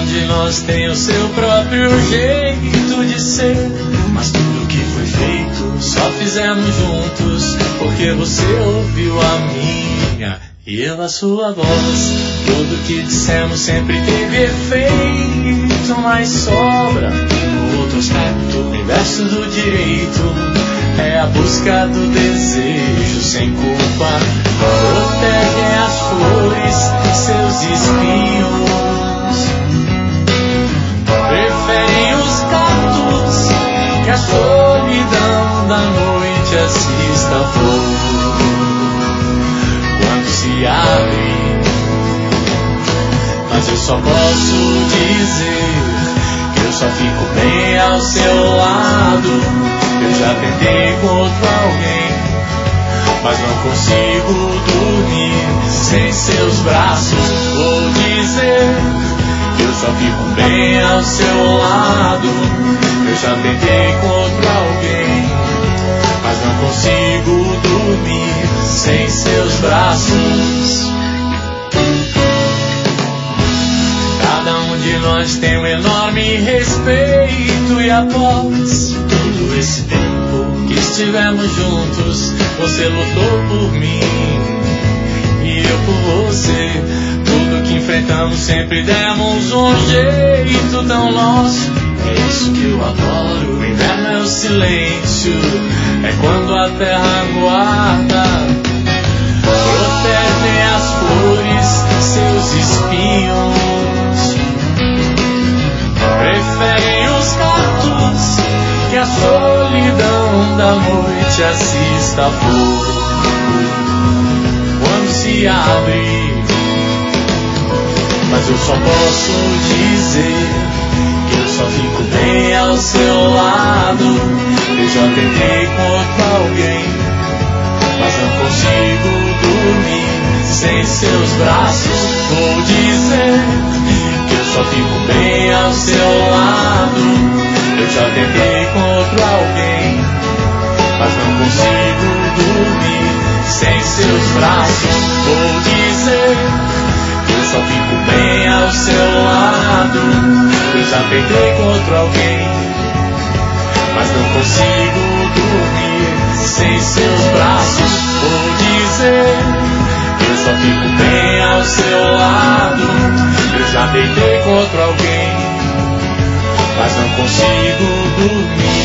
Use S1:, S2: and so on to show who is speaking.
S1: de nós tem o seu próprio jeito de ser. Mas tudo que foi feito só fizemos juntos, porque você ouviu a minha e eu a sua voz. Tudo que dissemos sempre teve efeito, mas sobra no outro aspecto. O inverso do direito é a busca do desejo sem culpa. Protegem as flores, seus espinhos. Preferem os cactos que a solidão da noite assista a flor. Quando se abre, mas eu só posso dizer que eu só fico bem ao seu lado. Eu já tentei com outro alguém, mas não consigo dormir sem seus braços. Vou dizer que eu só fico bem ao seu lado. Eu já tentei com outro alguém, mas não consigo dormir sem seus braços. Cada um de nós tem um enorme respeito, e após todo esse tempo que estivemos juntos, você lutou por mim e eu por você. Tudo que enfrentamos sempre demos um jeito tão nosso. É isso que eu adoro. O inverno é o silêncio, é quando a terra guarda. Protegem as flores, seus espinhos. Preferem os cactos que a solidão da noite assista a flor. Quando se abre, mas eu só posso dizer que eu só fico bem ao seu lado. Eu já tentei com outro alguém, mas não consigo dormir sem seus braços. Vou dizer que eu só fico bem ao seu lado. Eu já tentei com outro alguém, mas não consigo dormir sem seus braços. Vou dizer que eu só fico bem ao seu lado. Eu já tentei com outro alguém, mas não consigo dormir sem seus braços. Vou dizer que eu só fico bem ao seu lado. Eu já tentei com outro alguém, mas não consigo dormir